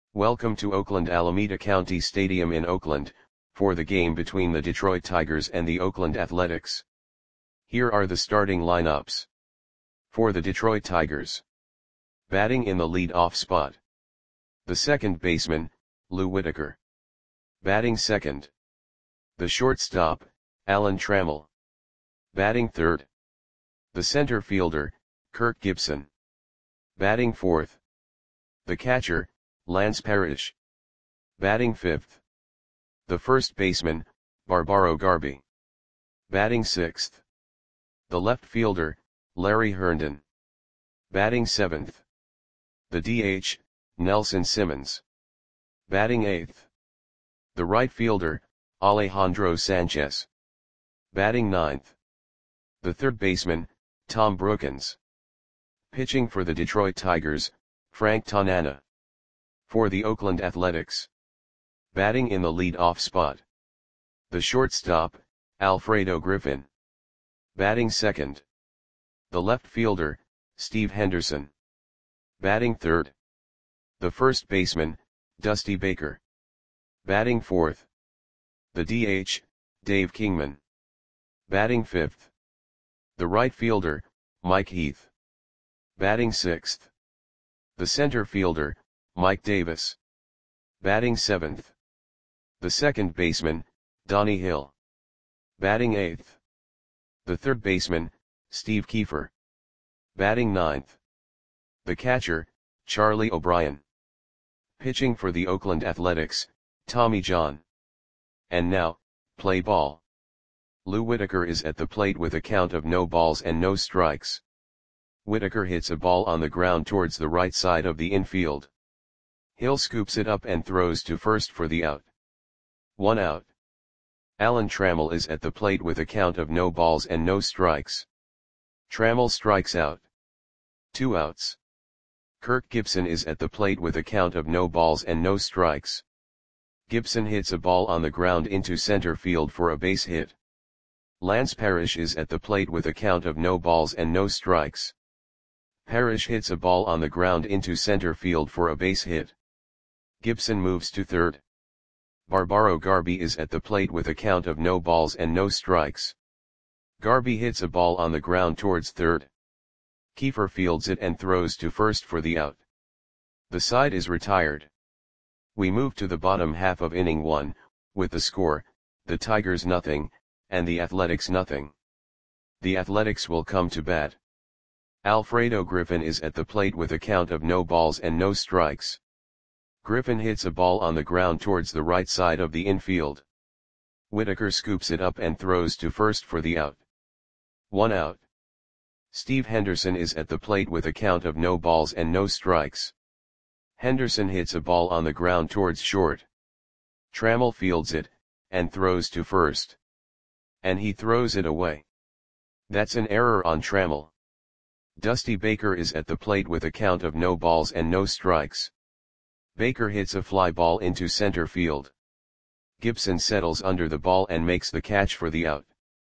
Welcome to Oakland Alameda County Stadium in Oakland, for the game between the Detroit Tigers and the Oakland Athletics. Here are the starting lineups. For the Detroit Tigers. Batting in the lead-off spot. The second baseman, Lou Whitaker. Batting second. The shortstop, Alan Trammell. Batting third. The center fielder, Kirk Gibson. Batting fourth. The catcher, Lance Parrish. Batting fifth. The first baseman, Barbaro Garby. Batting sixth. The left fielder, Larry Herndon. Batting seventh. The DH, Nelson Simmons. Batting eighth. The right fielder, Alejandro Sanchez. Batting ninth. The third baseman, Tom Brookens. Pitching for the Detroit Tigers, Frank Tanana. For the Oakland Athletics. Batting in the lead-off spot. The shortstop, Alfredo Griffin. Batting second. The left fielder, Steve Henderson. Batting third. The first baseman, Dusty Baker. Batting fourth. The DH, Dave Kingman. Batting fifth. The right fielder, Mike Heath. Batting sixth. The center fielder, Mike Davis. Batting seventh. The second baseman, Donnie Hill. Batting eighth. The third baseman, Steve Kiefer. Batting ninth. The catcher, Charlie O'Brien. Pitching for the Oakland Athletics, Tommy John. And now, play ball. Lou Whitaker is at the plate with a count of no balls and no strikes. Whitaker hits a ball on the ground towards the right side of the infield. Hill scoops it up and throws to first for the out. 1 out. Alan Trammell is at the plate with a count of no balls and no strikes. Trammell strikes out. 2 outs. Kirk Gibson is at the plate with a count of no balls and no strikes. Gibson hits a ball on the ground into center field for a base hit. Lance Parrish is at the plate with a count of no balls and no strikes. Parrish hits a ball on the ground into center field for a base hit. Gibson moves to third. Barbaro Garby is at the plate with a count of no balls and no strikes. Garby hits a ball on the ground towards third. Kiefer fields it and throws to first for the out. The side is retired. We move to the bottom half of inning 1, with the score, the Tigers nothing, and the Athletics nothing. The Athletics will come to bat. Alfredo Griffin is at the plate with a count of no balls and no strikes. Griffin hits a ball on the ground towards the right side of the infield. Whitaker scoops it up and throws to first for the out. 1 out. Steve Henderson is at the plate with a count of no balls and no strikes. Henderson hits a ball on the ground towards short. Trammell fields it, and throws to first. And he throws it away. That's an error on Trammell. Dusty Baker is at the plate with a count of no balls and no strikes. Baker hits a fly ball into center field. Gibson settles under the ball and makes the catch for the out.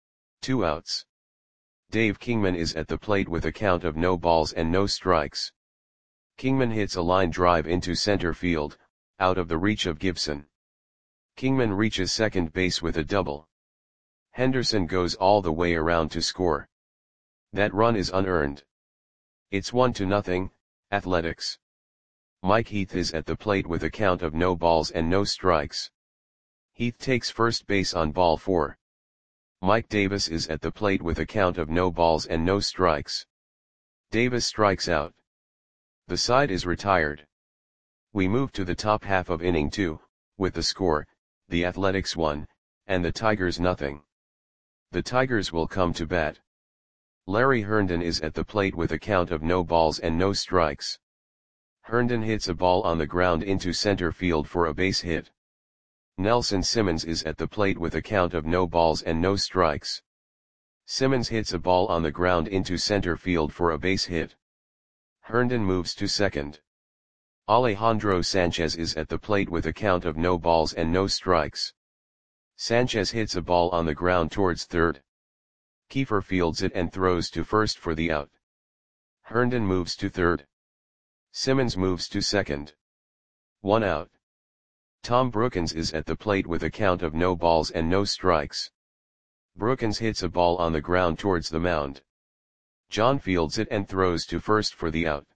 2 outs. Dave Kingman is at the plate with a count of no balls and no strikes. Kingman hits a line drive into center field, out of the reach of Gibson. Kingman reaches second base with a double. Henderson goes all the way around to score. That run is unearned. It's 1-0, Athletics. Mike Heath is at the plate with a count of no balls and no strikes. Heath takes first base on ball 4. Mike Davis is at the plate with a count of no balls and no strikes. Davis strikes out. The side is retired. We move to the top half of inning 2, with the score, the Athletics 1, and the Tigers nothing. The Tigers will come to bat. Larry Herndon is at the plate with a count of no balls and no strikes. Herndon hits a ball on the ground into center field for a base hit. Nelson Simmons is at the plate with a count of no balls and no strikes. Simmons hits a ball on the ground into center field for a base hit. Herndon moves to second. Alejandro Sanchez is at the plate with a count of no balls and no strikes. Sanchez hits a ball on the ground towards third. Kiefer fields it and throws to first for the out. Herndon moves to third. Simmons moves to second. 1 out. Tom Brookins is at the plate with a count of no balls and no strikes. Brookins hits a ball on the ground towards the mound. John fields it and throws to first for the out.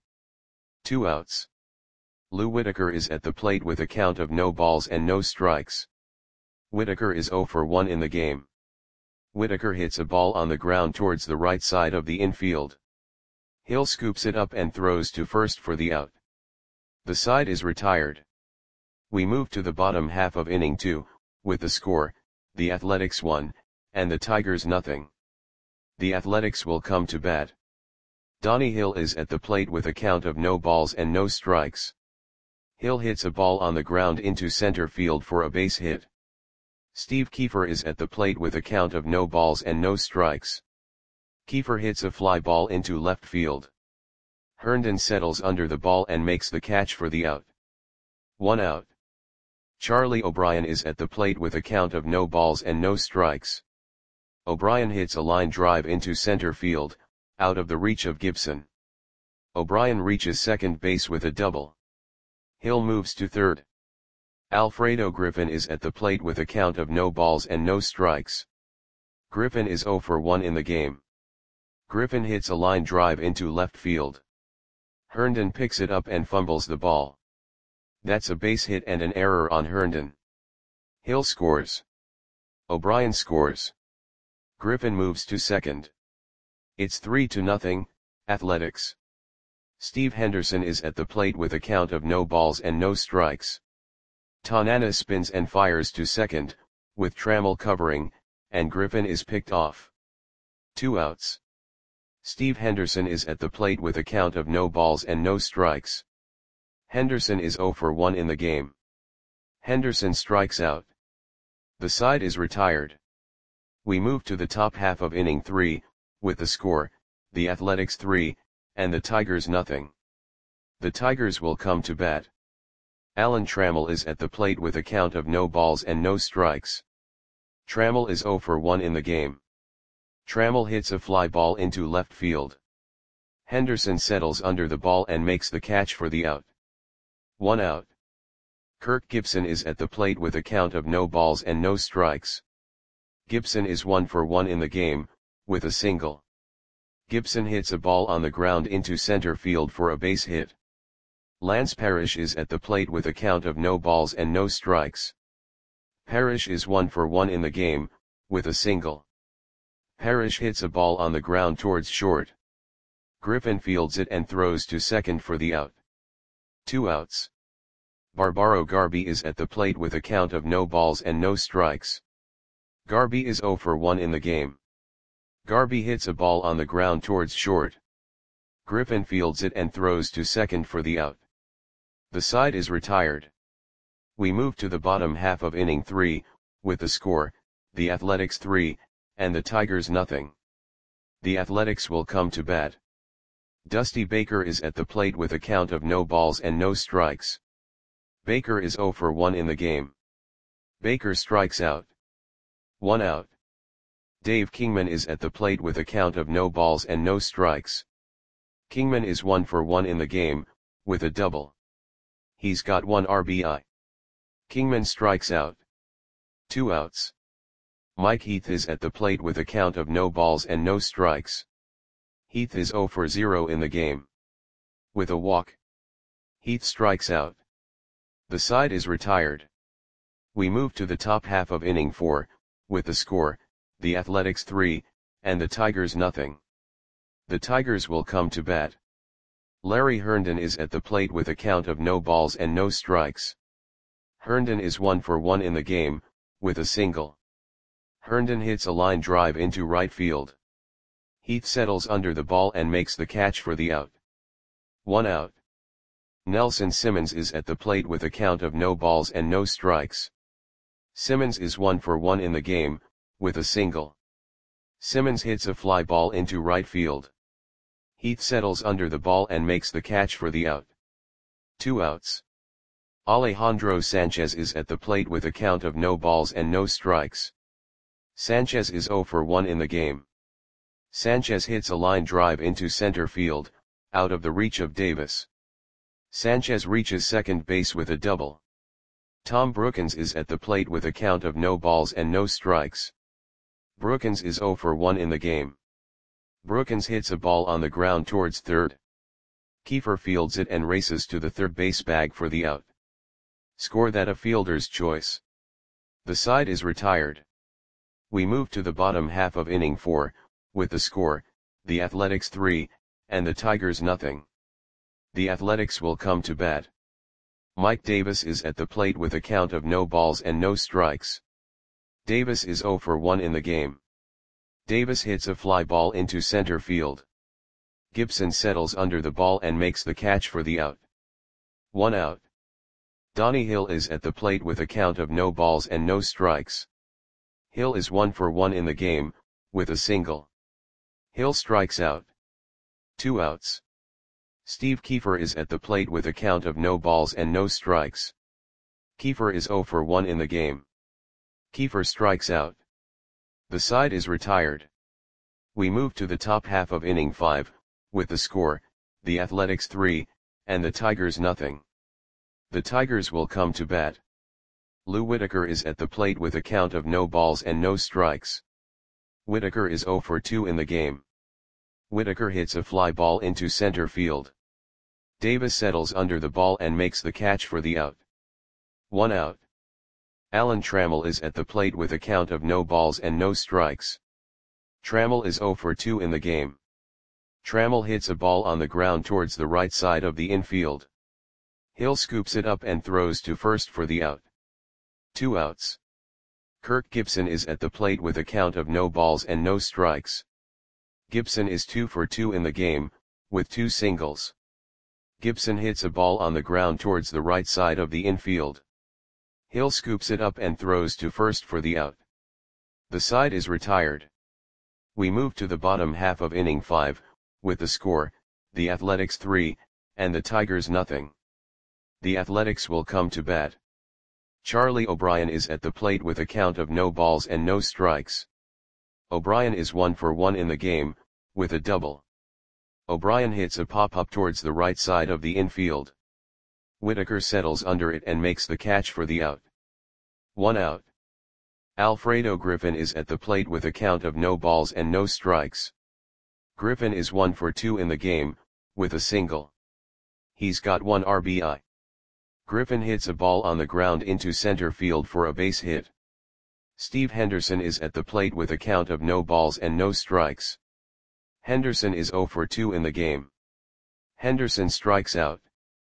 2 outs. Lou Whitaker is at the plate with a count of no balls and no strikes. Whitaker is 0 for 1 in the game. Whitaker hits a ball on the ground towards the right side of the infield. Hill scoops it up and throws to first for the out. The side is retired. We move to the bottom half of inning 2, with the score, the Athletics 1, and the Tigers nothing. The Athletics will come to bat. Donnie Hill is at the plate with a count of no balls and no strikes. Hill hits a ball on the ground into center field for a base hit. Steve Kiefer is at the plate with a count of no balls and no strikes. Kiefer hits a fly ball into left field. Herndon settles under the ball and makes the catch for the out. 1 out. Charlie O'Brien is at the plate with a count of no balls and no strikes. O'Brien hits a line drive into center field, out of the reach of Gibson. O'Brien reaches second base with a double. Hill moves to third. Alfredo Griffin is at the plate with a count of no balls and no strikes. Griffin is 0 for 1 in the game. Griffin hits a line drive into left field. Herndon picks it up and fumbles the ball. That's a base hit and an error on Herndon. Hill scores. O'Brien scores. Griffin moves to second. It's 3-0, Athletics. Steve Henderson is at the plate with a count of no balls and no strikes. Tanana spins and fires to second, with Trammell covering, and Griffin is picked off. 2 outs. Steve Henderson is at the plate with a count of no balls and no strikes. Henderson is 0 for 1 in the game. Henderson strikes out. The side is retired. We move to the top half of inning 3, with the score, the Athletics 3, and the Tigers nothing. The Tigers will come to bat. Alan Trammell is at the plate with a count of no balls and no strikes. Trammell is 0 for 1 in the game. Trammell hits a fly ball into left field. Henderson settles under the ball and makes the catch for the out. 1 out. Kirk Gibson is at the plate with a count of no balls and no strikes. Gibson is 1 for 1 in the game, with a single. Gibson hits a ball on the ground into center field for a base hit. Lance Parrish is at the plate with a count of no balls and no strikes. Parrish is 1 for 1 in the game, with a single. Parrish hits a ball on the ground towards short. Griffin fields it and throws to second for the out. 2 outs. Barbaro Garby is at the plate with a count of no balls and no strikes. Garby is 0 for 1 in the game. Garby hits a ball on the ground towards short. Griffin fields it and throws to second for the out. The side is retired. We move to the bottom half of inning 3, with the score, the Athletics 3, and the Tigers nothing. The Athletics will come to bat. Dusty Baker is at the plate with a count of no balls and no strikes. Baker is 0 for 1 in the game. Baker strikes out. 1 out. Dave Kingman is at the plate with a count of no balls and no strikes. Kingman is 1 for 1 in the game, with a double. He's got 1 RBI. Kingman strikes out. 2 outs. Mike Heath is at the plate with a count of no balls and no strikes. Heath is 0 for 0 in the game. With a walk. Heath strikes out. The side is retired. We move to the top half of inning 4, with the score, the Athletics 3, and the Tigers nothing. The Tigers will come to bat. Larry Herndon is at the plate with a count of no balls and no strikes. Herndon is 1 for 1 in the game, with a single. Herndon hits a line drive into right field. Heath settles under the ball and makes the catch for the out. 1 out. Nelson Simmons is at the plate with a count of no balls and no strikes. Simmons is 1 for 1 in the game, with a single. Simmons hits a fly ball into right field. Heath settles under the ball and makes the catch for the out. 2 outs. Alejandro Sanchez is at the plate with a count of no balls and no strikes. Sanchez is 0 for 1 in the game. Sanchez hits a line drive into center field, out of the reach of Davis. Sanchez reaches second base with a double. Tom Brookens is at the plate with a count of no balls and no strikes. Brookens is 0 for 1 in the game. Brookens hits a ball on the ground towards third. Kiefer fields it and races to the third base bag for the out. Score that a fielder's choice. The side is retired. We move to the bottom half of inning 4, with the score, the Athletics 3, and the Tigers nothing. The Athletics will come to bat. Mike Davis is at the plate with a count of no balls and no strikes. Davis is 0 for 1 in the game. Davis hits a fly ball into center field. Gibson settles under the ball and makes the catch for the out. 1 out. Donnie Hill is at the plate with a count of no balls and no strikes. Hill is 1 for 1 in the game, with a single. Hill strikes out. 2 outs. Steve Kiefer is at the plate with a count of no balls and no strikes. Kiefer is 0 for 1 in the game. Kiefer strikes out. The side is retired. We move to the top half of inning 5, with the score, the Athletics 3, and the Tigers nothing. The Tigers will come to bat. Lou Whitaker is at the plate with a count of no balls and no strikes. Whitaker is 0 for 2 in the game. Whitaker hits a fly ball into center field. Davis settles under the ball and makes the catch for the out. 1 out. Alan Trammell is at the plate with a count of no balls and no strikes. Trammell is 0 for 2 in the game. Trammell hits a ball on the ground towards the right side of the infield. Hill scoops it up and throws to first for the out. 2 outs. Kirk Gibson is at the plate with a count of no balls and no strikes. Gibson is 2 for 2 in the game, with 2 singles. Gibson hits a ball on the ground towards the right side of the infield. Hill scoops it up and throws to first for the out. The side is retired. We move to the bottom half of inning 5, with the score, the Athletics 3, and the Tigers nothing. The Athletics will come to bat. Charlie O'Brien is at the plate with a count of no balls and no strikes. O'Brien is 1 for 1 in the game, with a double. O'Brien hits a pop-up towards the right side of the infield. Whitaker settles under it and makes the catch for the out. 1 out. Alfredo Griffin is at the plate with a count of no balls and no strikes. Griffin is 1 for 2 in the game, with a single. He's got 1 RBI. Griffin hits a ball on the ground into center field for a base hit. Steve Henderson is at the plate with a count of no balls and no strikes. Henderson is 0 for 2 in the game. Henderson strikes out.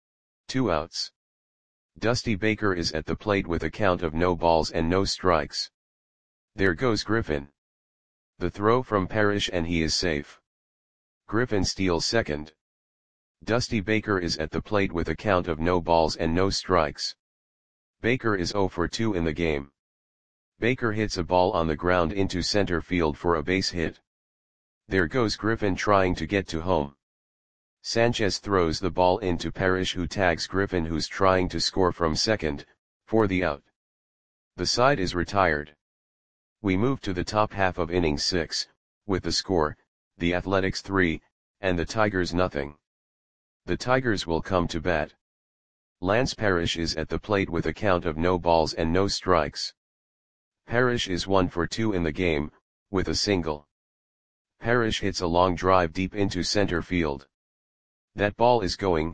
2 outs. Dusty Baker is at the plate with a count of no balls and no strikes. There goes Griffin. The throw from Parrish and he is safe. Griffin steals second. Dusty Baker is at the plate with a count of no balls and no strikes. Baker is 0 for 2 in the game. Baker hits a ball on the ground into center field for a base hit. There goes Griffin trying to get to home. Sanchez throws the ball into Parrish, who tags Griffin, who's trying to score from second, for the out. The side is retired. We move to the top half of inning 6, with the score, the Athletics 3, and the Tigers nothing. The Tigers will come to bat. Lance Parrish is at the plate with a count of no balls and no strikes. Parrish is 1 for 2 in the game, with a single. Parrish hits a long drive deep into center field. That ball is gone.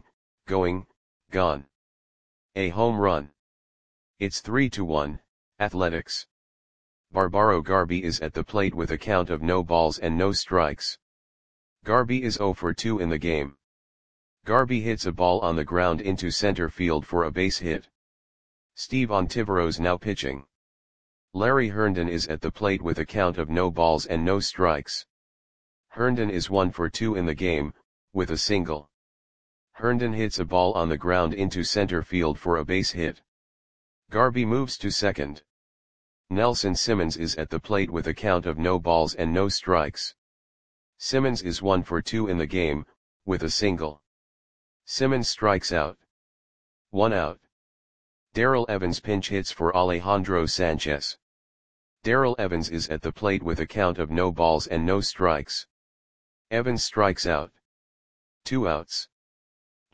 A home run. It's 3-1, Athletics. Barbaro Garby is at the plate with a count of no balls and no strikes. Garby is 0 for 2 in the game. Garby hits a ball on the ground into center field for a base hit. Steve Ontiveros now pitching. Larry Herndon is at the plate with a count of no balls and no strikes. Herndon is 1 for 2 in the game, with a single. Herndon hits a ball on the ground into center field for a base hit. Garby moves to second. Nelson Simmons is at the plate with a count of no balls and no strikes. Simmons is 1 for 2 in the game, with a single. Simmons strikes out. 1 out. Darrell Evans pinch hits for Alejandro Sanchez. Darrell Evans is at the plate with a count of no balls and no strikes. Evans strikes out. 2 outs.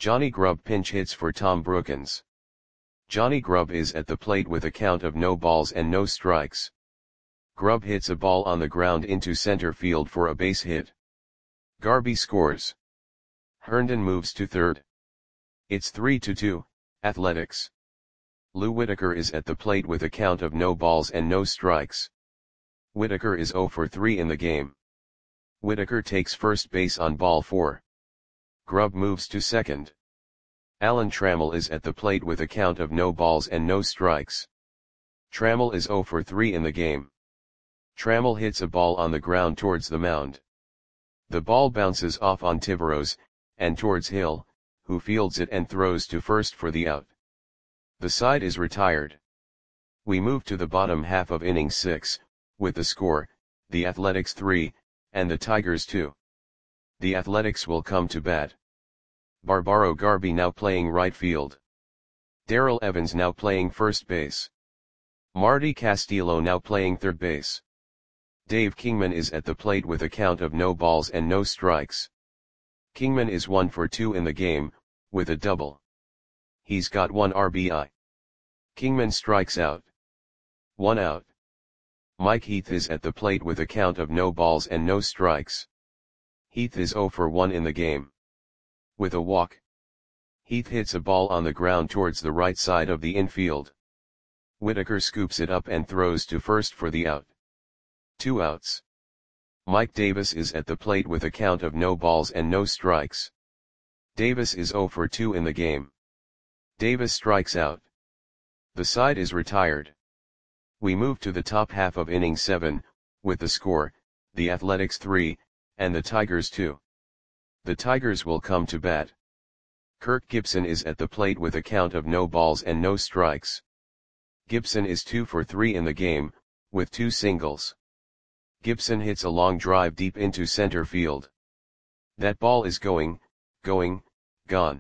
Johnny Grubb pinch hits for Tom Brookins. Johnny Grubb is at the plate with a count of no balls and no strikes. Grubb hits a ball on the ground into center field for a base hit. Garby scores. Herndon moves to third. It's 3-2, Athletics. Lou Whitaker is at the plate with a count of no balls and no strikes. Whitaker is 0 for 3 in the game. Whitaker takes first base on ball 4. Grubb moves to second. Alan Trammell is at the plate with a count of no balls and no strikes. Trammell is 0 for 3 in the game. Trammell hits a ball on the ground towards the mound. The ball bounces off on Tiveros, and towards Hill, who fields it and throws to first for the out. The side is retired. We move to the bottom half of inning 6, with the score, the Athletics 3, and the Tigers 2. The Athletics will come to bat. Barbaro Garby now playing right field. Darrell Evans now playing first base. Marty Castillo now playing third base. Dave Kingman is at the plate with a count of no balls and no strikes. Kingman is 1 for 2 in the game, with a double. He's got 1 RBI. Kingman strikes out. 1 out. Mike Heath is at the plate with a count of no balls and no strikes. Heath is 0 for 1 in the game. With a walk. Heath hits a ball on the ground towards the right side of the infield. Whitaker scoops it up and throws to first for the out. 2 outs. Mike Davis is at the plate with a count of no balls and no strikes. Davis is 0 for 2 in the game. Davis strikes out. The side is retired. We move to the top half of inning 7, with the score, the Athletics 3, and the Tigers 2. The Tigers will come to bat. Kirk Gibson is at the plate with a count of no balls and no strikes. Gibson is 2 for 3 in the game, with 2 singles. Gibson hits a long drive deep into center field. That ball is going, gone.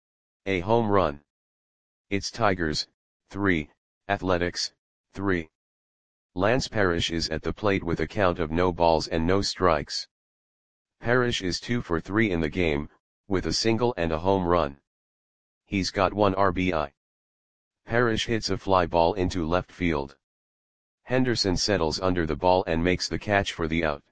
A home run. It's Tigers, 3, Athletics, 3. Lance Parrish is at the plate with a count of no balls and no strikes. Parrish is 2 for 3 in the game, with a single and a home run. He's got 1 RBI. Parrish hits a fly ball into left field. Henderson settles under the ball and makes the catch for the out.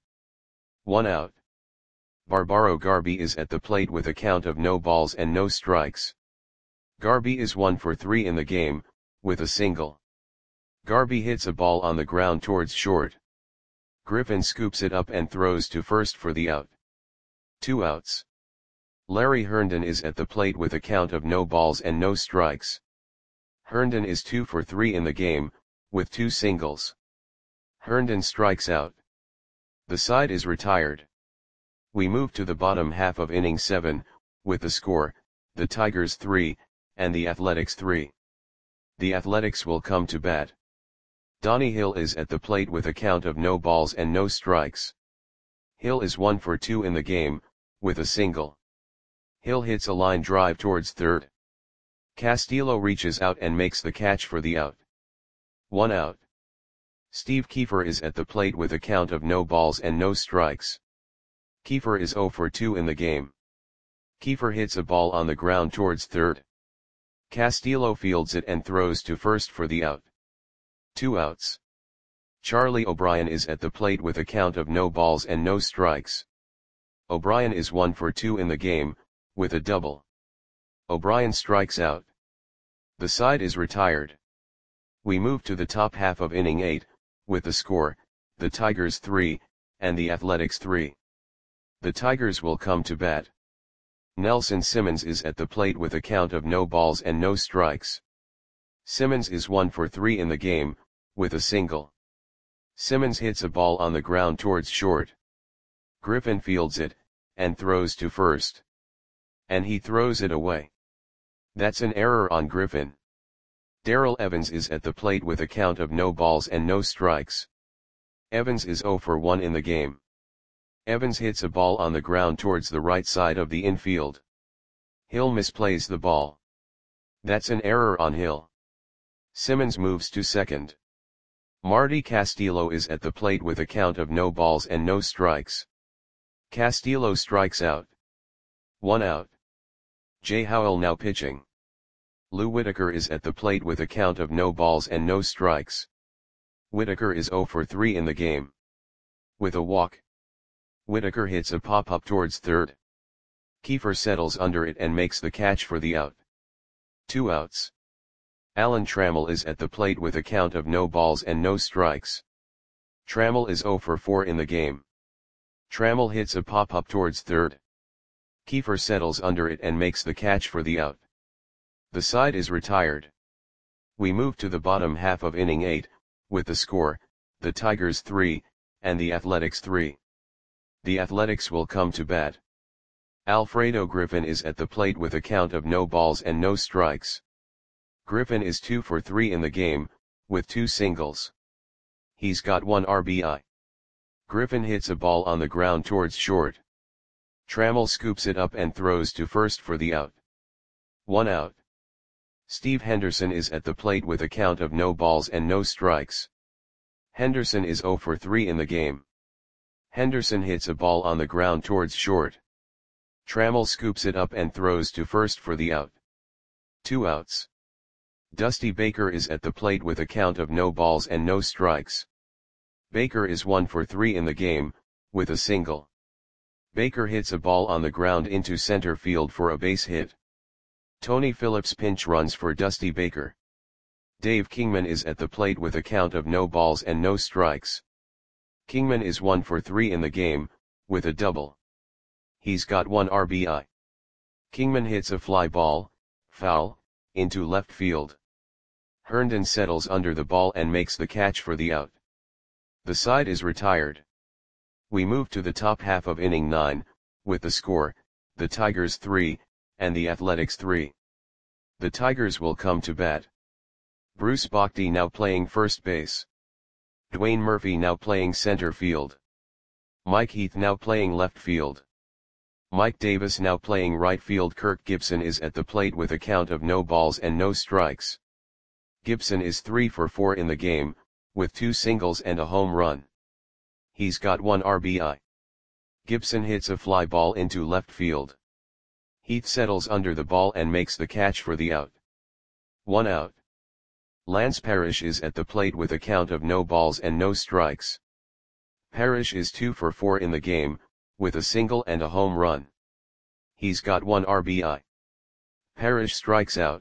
1 out. Barbaro Garby is at the plate with a count of no balls and no strikes. Garby is 1 for 3 in the game, with a single. Garby hits a ball on the ground towards short. Griffin scoops it up and throws to first for the out. 2 outs. Larry Herndon is at the plate with a count of no balls and no strikes. Herndon is 2 for 3 in the game, with 2 singles. Herndon strikes out. The side is retired. We move to the bottom half of inning 7, with the score, the Tigers 3, and the Athletics 3. The Athletics will come to bat. Donnie Hill is at the plate with a count of no balls and no strikes. Hill is 1 for 2 in the game, with a single. Hill hits a line drive towards third. Castillo reaches out and makes the catch for the out. 1 out. Steve Kiefer is at the plate with a count of no balls and no strikes. Kiefer is 0 for 2 in the game. Kiefer hits a ball on the ground towards third. Castillo fields it and throws to first for the out. 2 outs. Charlie O'Brien is at the plate with a count of no balls and no strikes. O'Brien is 1 for 2 in the game, with a double. O'Brien strikes out. The side is retired. We move to the top half of inning 8, with the score, the Tigers 3, and the Athletics 3. The Tigers will come to bat. Nelson Simmons is at the plate with a count of no balls and no strikes. Simmons is 1 for 3 in the game, with a single. Simmons hits a ball on the ground towards short. Griffin fields it, and throws to first. And he throws it away. That's an error on Griffin. Darrell Evans is at the plate with a count of no balls and no strikes. Evans is 0 for 1 in the game. Evans hits a ball on the ground towards the right side of the infield. Hill misplays the ball. That's an error on Hill. Simmons moves to second. Marty Castillo is at the plate with a count of no balls and no strikes. Castillo strikes out. 1 out. Jay Howell now pitching. Lou Whitaker is at the plate with a count of no balls and no strikes. Whitaker is 0 for 3 in the game. With a walk, Whitaker hits a pop-up towards third. Kiefer settles under it and makes the catch for the out. 2 outs. Alan Trammell is at the plate with a count of no balls and no strikes. Trammell is 0 for 4 in the game. Trammell hits a pop-up towards third. Kiefer settles under it and makes the catch for the out. The side is retired. We move to the bottom half of inning 8, with the score, the Tigers 3, and the Athletics 3. The Athletics will come to bat. Alfredo Griffin is at the plate with a count of no balls and no strikes. Griffin is 2 for 3 in the game, with 2 singles. He's got 1 RBI. Griffin hits a ball on the ground towards short. Trammell scoops it up and throws to first for the out. 1 out. Steve Henderson is at the plate with a count of no balls and no strikes. Henderson is 0 for 3 in the game. Henderson hits a ball on the ground towards short. Trammell scoops it up and throws to first for the out. 2 outs. Dusty Baker is at the plate with a count of no balls and no strikes. Baker is 1 for 3 in the game, with a single. Baker hits a ball on the ground into center field for a base hit. Tony Phillips pinch runs for Dusty Baker. Dave Kingman is at the plate with a count of no balls and no strikes. Kingman is 1 for 3 in the game, with a double. He's got 1 RBI. Kingman hits a fly ball, foul, into left field. Herndon settles under the ball and makes the catch for the out. The side is retired. We move to the top half of inning 9, with the score, the Tigers 3, and the Athletics 3. The Tigers will come to bat. Bruce Bochy now playing first base. Dwayne Murphy now playing center field. Mike Heath now playing left field. Mike Davis now playing right field. Kirk Gibson is at the plate with a count of no balls and no strikes. Gibson is 3 for 4 in the game, with 2 singles and a home run. He's got 1 RBI. Gibson hits a fly ball into left field. Heath settles under the ball and makes the catch for the out. 1 out. Lance Parrish is at the plate with a count of no balls and no strikes. Parrish is 2 for 4 in the game, with a single and a home run. He's got 1 RBI. Parrish strikes out.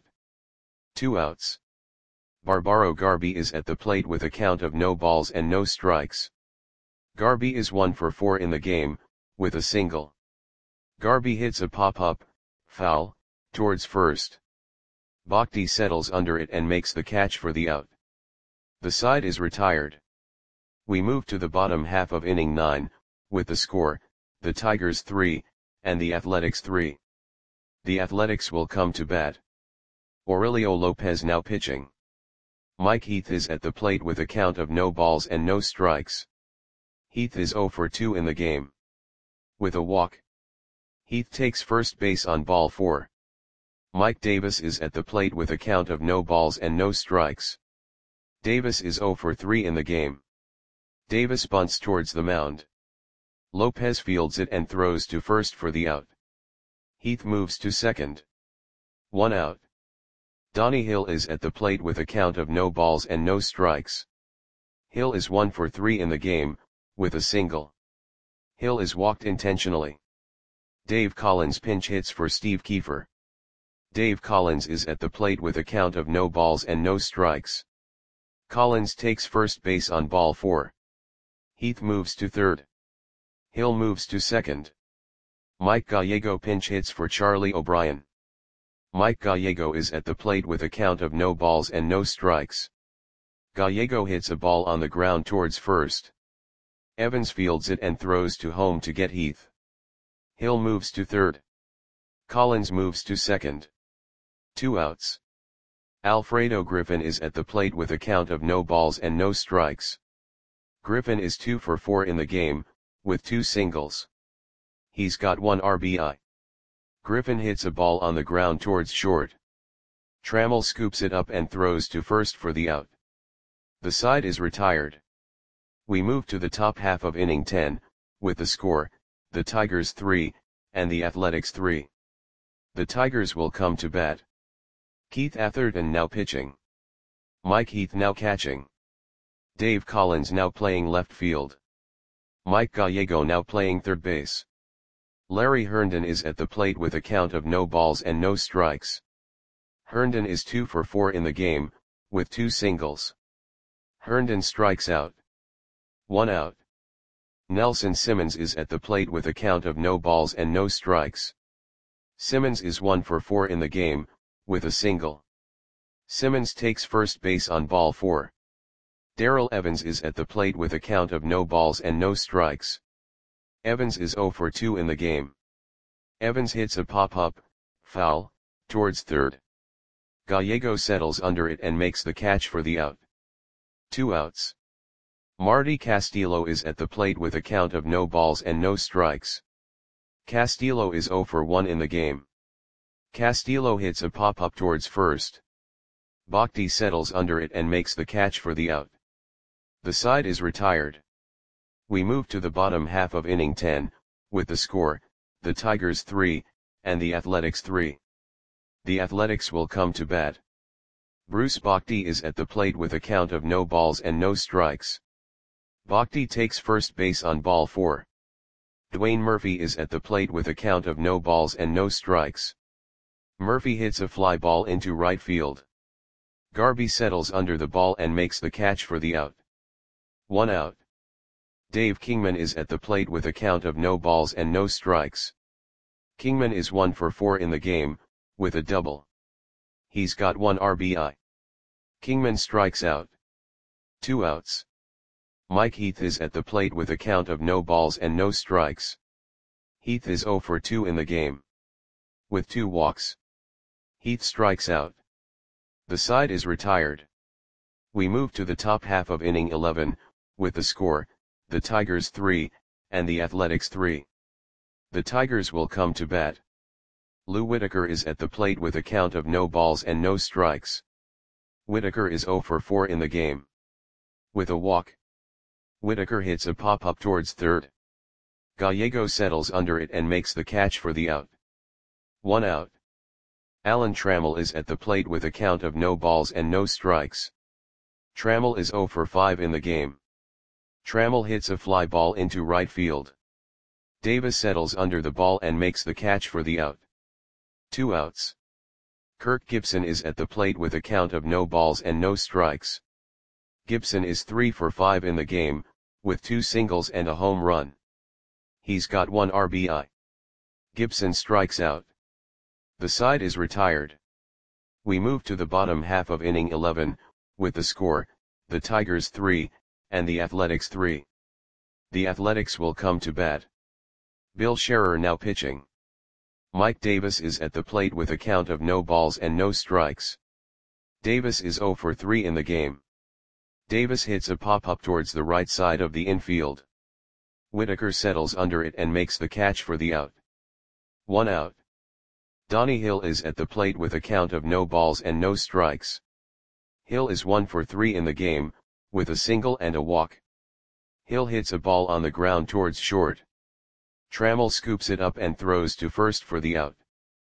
2 outs. Barbaro Garby is at the plate with a count of no balls and no strikes. Garby is 1 for 4 in the game, with a single. Garby hits a pop-up, foul, towards first. Bochy settles under it and makes the catch for the out. The side is retired. We move to the bottom half of inning 9, with the score, the Tigers 3, and the Athletics 3. The Athletics will come to bat. Aurelio Lopez now pitching. Mike Heath is at the plate with a count of no balls and no strikes. Heath is 0 for 2 in the game. With a walk, Heath takes first base on ball 4. Mike Davis is at the plate with a count of no balls and no strikes. Davis is 0 for 3 in the game. Davis bunts towards the mound. Lopez fields it and throws to first for the out. Heath moves to second. 1 out. Donnie Hill is at the plate with a count of no balls and no strikes. Hill is 1 for 3 in the game, with a single. Hill is walked intentionally. Dave Collins pinch hits for Steve Kiefer. Dave Collins is at the plate with a count of no balls and no strikes. Collins takes first base on ball 4. Heath moves to third. Hill moves to second. Mike Gallego pinch hits for Charlie O'Brien. Mike Gallego is at the plate with a count of no balls and no strikes. Gallego hits a ball on the ground towards first. Evans fields it and throws to home to get Heath. Hill moves to third. Collins moves to second. 2 outs. Alfredo Griffin is at the plate with a count of no balls and no strikes. Griffin is 2 for 4 in the game, with 2 singles. He's got 1 RBI. Griffin hits a ball on the ground towards short. Trammell scoops it up and throws to first for the out. The side is retired. We move to the top half of inning 10, with the score, the Tigers 3, and the Athletics 3. The Tigers will come to bat. Keith Atherton now pitching. Mike Heath now catching. Dave Collins now playing left field. Mike Gallego now playing third base. Larry Herndon is at the plate with a count of no balls and no strikes. Herndon is 2 for 4 in the game, with 2 singles. Herndon strikes out. 1 out. Nelson Simmons is at the plate with a count of no balls and no strikes. Simmons is 1 for 4 in the game, with a single. Simmons takes first base on ball 4. Darrell Evans is at the plate with a count of no balls and no strikes. Evans is 0 for 2 in the game. Evans hits a pop-up, foul, towards third. Gallego settles under it and makes the catch for the out. 2 outs. Marty Castillo is at the plate with a count of no balls and no strikes. Castillo is 0 for 1 in the game. Castillo hits a pop-up towards first. Bhakti settles under it and makes the catch for the out. The side is retired. We move to the bottom half of inning 10, with the score, the Tigers 3, and the Athletics 3. The Athletics will come to bat. Bruce Bhakti is at the plate with a count of no balls and no strikes. Bhakti takes first base on ball 4. Dwayne Murphy is at the plate with a count of no balls and no strikes. Murphy hits a fly ball into right field. Garby settles under the ball and makes the catch for the out. 1 out. Dave Kingman is at the plate with a count of no balls and no strikes. Kingman is 1 for 4 in the game, with a double. He's got 1 RBI. Kingman strikes out. 2 outs. Mike Heath is at the plate with a count of no balls and no strikes. Heath is 0 for 2 in the game. With 2 walks. Heath strikes out. The side is retired. We move to the top half of inning 11, with the score, the Tigers 3, and the Athletics 3. The Tigers will come to bat. Lou Whitaker is at the plate with a count of no balls and no strikes. Whitaker is 0 for 4 in the game. With a walk. Whitaker hits a pop-up towards third. Gallego settles under it and makes the catch for the out. 1 out. Alan Trammell is at the plate with a count of no balls and no strikes. Trammell is 0 for 5 in the game. Trammell hits a fly ball into right field. Davis settles under the ball and makes the catch for the out. 2 outs. Kirk Gibson is at the plate with a count of no balls and no strikes. Gibson is 3 for 5 in the game, with 2 singles and a home run. He's got 1 RBI. Gibson strikes out. The side is retired. We move to the bottom half of inning 11, with the score, the Tigers 3, and the Athletics 3. The Athletics will come to bat. Bill Scherer now pitching. Mike Davis is at the plate with a count of no balls and no strikes. Davis is 0 for 3 in the game. Davis hits a pop-up towards the right side of the infield. Whitaker settles under it and makes the catch for the out. 1 out. Donnie Hill is at the plate with a count of no balls and no strikes. Hill is 1 for 3 in the game, with a single and a walk. Hill hits a ball on the ground towards short. Trammell scoops it up and throws to first for the out.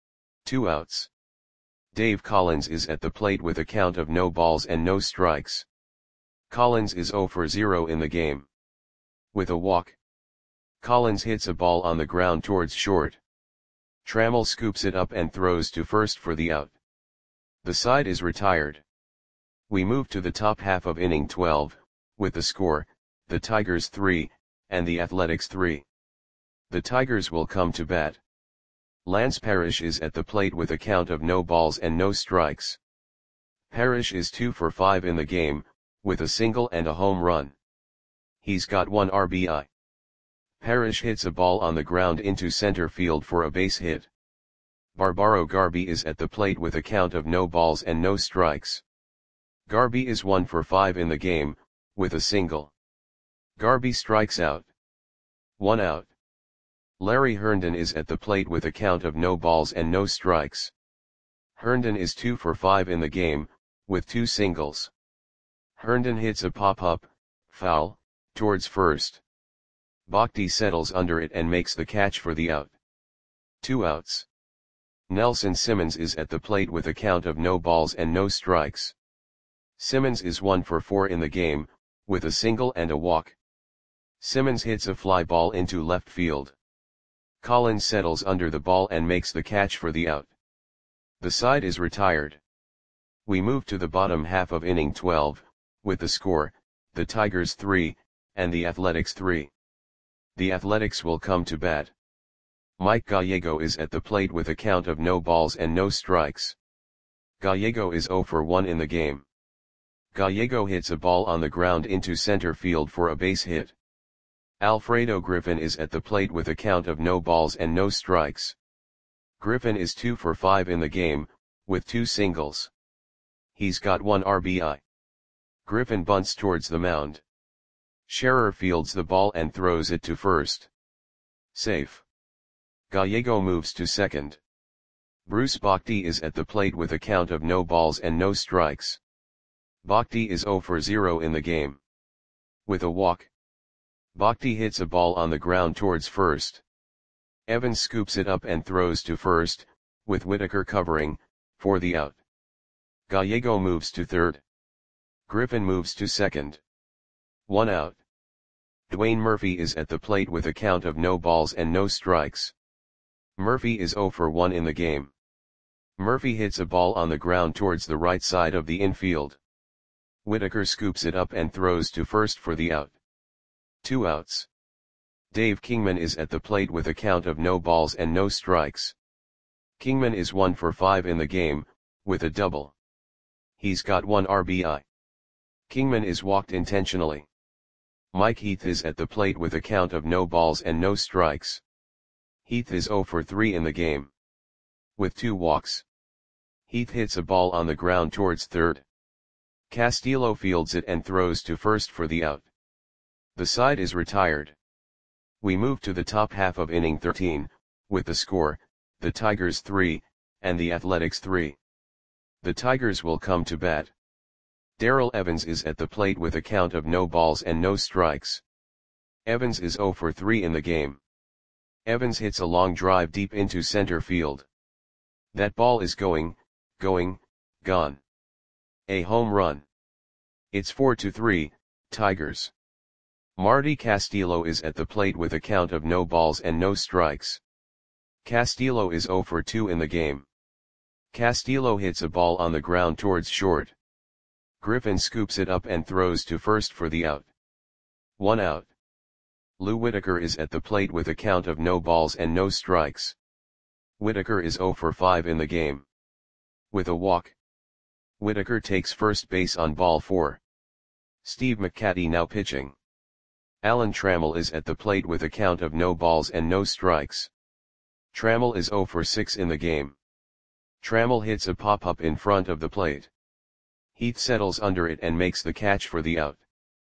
2 outs. Dave Collins is at the plate with a count of no balls and no strikes. Collins is 0 for 0 in the game. With a walk. Collins hits a ball on the ground towards short. Trammell scoops it up and throws to first for the out. The side is retired. We move to the top half of inning 12, with the score, the Tigers 3, and the Athletics 3. The Tigers will come to bat. Lance Parrish is at the plate with a count of no balls and no strikes. Parrish is 2 for 5 in the game, with a single and a home run. He's got 1 RBI. Parrish hits a ball on the ground into center field for a base hit. Barbaro Garby is at the plate with a count of no balls and no strikes. Garby is 1 for 5 in the game, with a single. Garby strikes out. 1 out. Larry Herndon is at the plate with a count of no balls and no strikes. Herndon is 2 for 5 in the game, with 2 singles. Herndon hits a pop-up, foul, towards first. Bhakti settles under it and makes the catch for the out. 2 outs. Nelson Simmons is at the plate with a count of no balls and no strikes. Simmons is 1 for 4 in the game, with a single and a walk. Simmons hits a fly ball into left field. Collins settles under the ball and makes the catch for the out. The side is retired. We move to the bottom half of inning 12, with the score, the Tigers 3, and the Athletics 3. The Athletics will come to bat. Mike Gallego is at the plate with a count of no balls and no strikes. Gallego is 0 for 1 in the game. Gallego hits a ball on the ground into center field for a base hit. Alfredo Griffin is at the plate with a count of no balls and no strikes. Griffin is 2 for 5 in the game, with 2 singles. He's got 1 RBI. Griffin bunts towards the mound. Scherer fields the ball and throws it to first. Safe. Gallego moves to second. Bruce Bhakdi is at the plate with a count of no balls and no strikes. Bhakdi is 0 for 0 in the game. With a walk. Bhakdi hits a ball on the ground towards first. Evans scoops it up and throws to first, with Whitaker covering, for the out. Gallego moves to third. Griffin moves to second. 1 out. Dwayne Murphy is at the plate with a count of no balls and no strikes. Murphy is 0 for 1 in the game. Murphy hits a ball on the ground towards the right side of the infield. Whitaker scoops it up and throws to first for the out. 2 outs. Dave Kingman is at the plate with a count of no balls and no strikes. Kingman is 1 for 5 in the game, with a double. He's got 1 RBI. Kingman is walked intentionally. Mike Heath is at the plate with a count of no balls and no strikes. Heath is 0 for 3 in the game. With 2 walks. Heath hits a ball on the ground towards third. Castillo fields it and throws to first for the out. The side is retired. We move to the top half of inning 13, with the score, the Tigers 3, and the Athletics 3. The Tigers will come to bat. Darrell Evans is at the plate with a count of no balls and no strikes. Evans is 0 for 3 in the game. Evans hits a long drive deep into center field. That ball is gone. A home run. It's 4-3, Tigers. Marty Castillo is at the plate with a count of no balls and no strikes. Castillo is 0 for 2 in the game. Castillo hits a ball on the ground towards short. Griffin scoops it up and throws to first for the out. 1 out. Lou Whitaker is at the plate with a count of no balls and no strikes. Whitaker is 0 for 5 in the game. With a walk. Whitaker takes first base on ball 4. Steve McCatty now pitching. Alan Trammell is at the plate with a count of no balls and no strikes. Trammell is 0 for 6 in the game. Trammell hits a pop-up in front of the plate. Heath settles under it and makes the catch for the out.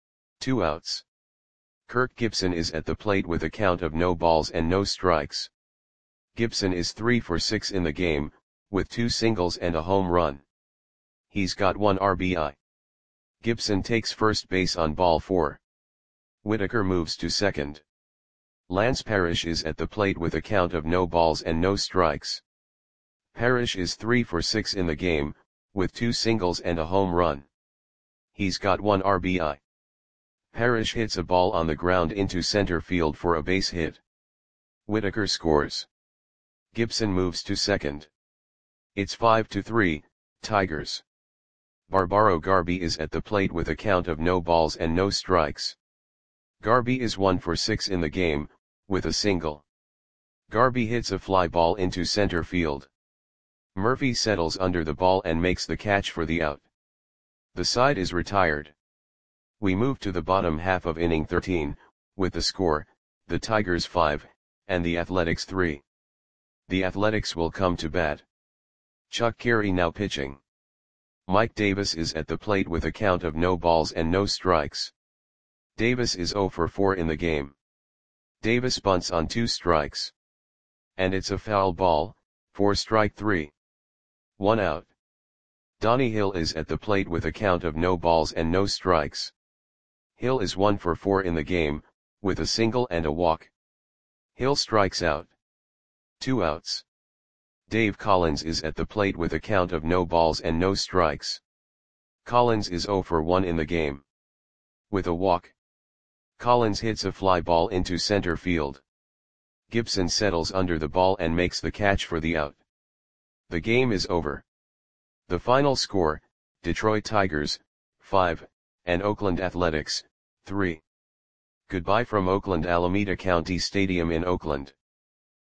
2 outs. Kirk Gibson is at the plate with a count of no balls and no strikes. Gibson is 3 for 6 in the game, with 2 singles and a home run. He's got 1 RBI. Gibson takes first base on ball 4. Whitaker moves to second. Lance Parrish is at the plate with a count of no balls and no strikes. Parrish is 3 for 6 in the game, with 2 singles and a home run. He's got 1 RBI. Parrish hits a ball on the ground into center field for a base hit. Whitaker scores. Gibson moves to second. It's 5-3, Tigers. Barbaro Garby is at the plate with a count of no balls and no strikes. Garby is 1 for 6 in the game, with a single. Garby hits a fly ball into center field. Murphy settles under the ball and makes the catch for the out. The side is retired. We move to the bottom half of inning 13, with the score, the Tigers 5, and the Athletics 3. The Athletics will come to bat. Chuck Carey now pitching. Mike Davis is at the plate with a count of no balls and no strikes. Davis is 0 for 4 in the game. Davis bunts on 2 strikes. And it's a foul ball, for strike 3. 1 out. Donnie Hill is at the plate with a count of no balls and no strikes. Hill is 1 for 4 in the game, with a single and a walk. Hill strikes out. 2 outs. Dave Collins is at the plate with a count of no balls and no strikes. Collins is 0 for 1 in the game. With a walk, Collins hits a fly ball into center field. Gibson settles under the ball and makes the catch for the out. The game is over. The final score, Detroit Tigers, 5, and Oakland Athletics, 3. Goodbye from Oakland Alameda County Stadium in Oakland.